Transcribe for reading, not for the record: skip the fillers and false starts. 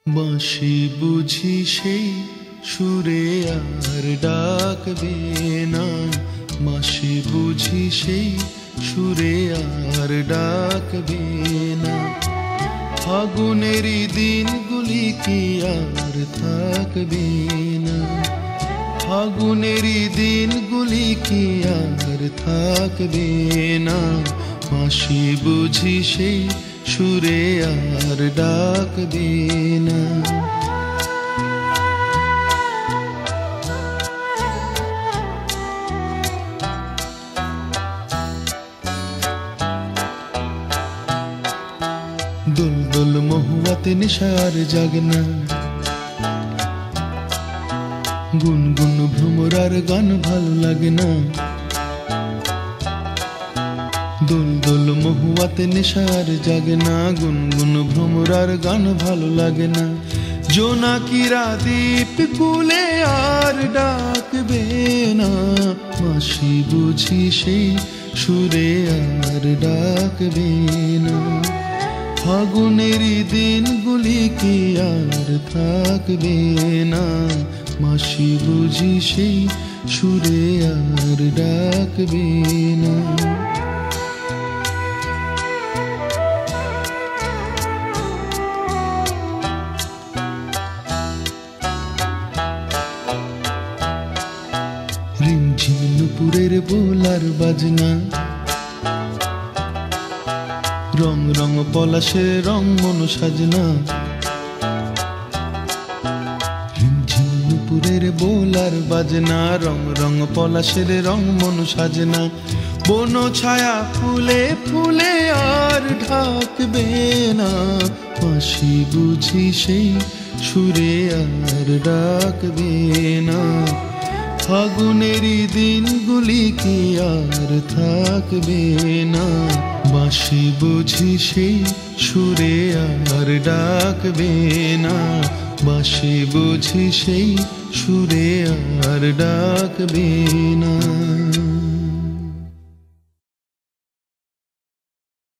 বাঁশি বুঝি সেই সুরে আর ডাকবে না, বাঁশি বুঝি সেই সুরে আর ডাকবে না। ফাগুনেরই দিনগুলি কি আর থাকবে না, ফাগুনেরই দিনগুলি কি আর থাকবে না। বাঁশি বুঝি সেই সুরে আর ডাকবে না। দোল দোল মহুয়াতে নেশার জাগনা, গুনগুন ভ্রমরার গান ভালো লাগে না। দোল দোল মহুয়াতে নেশার জাগনা, গুনগুন ভ্রমরার গান ভালো লাগে না। জোনাকিরা দ্বীপ কুলে আর ডাকবে না, বাঁশি বুঝি সেই সুরে আর ডাকবে না। ফাগুনেরই দিনগুলি কি আর থাকবে না, বাঁশি বুঝি সেই সুরে আর ডাকবে না। রিমঝিম নুপুরের বোলার বাজনা, রং রং পলাশের রং মন সাজনা। রিমঝিম নুপুরের বোলার বাজনা, রং রং পলাশের রং মন সাজনা। বন ছায়া ফুলে ফুলে আর ঢাকবে না, বাঁশি বুঝি সেই সুরে আর ডাকবে না। ফাগুনেরই দিনগুলি কি আর থাকবে না, বাঁশি বুঝি সেই সুরে আর ডাকবে না। বাঁশি বুঝি সেই সুরে আর ডাকবে না।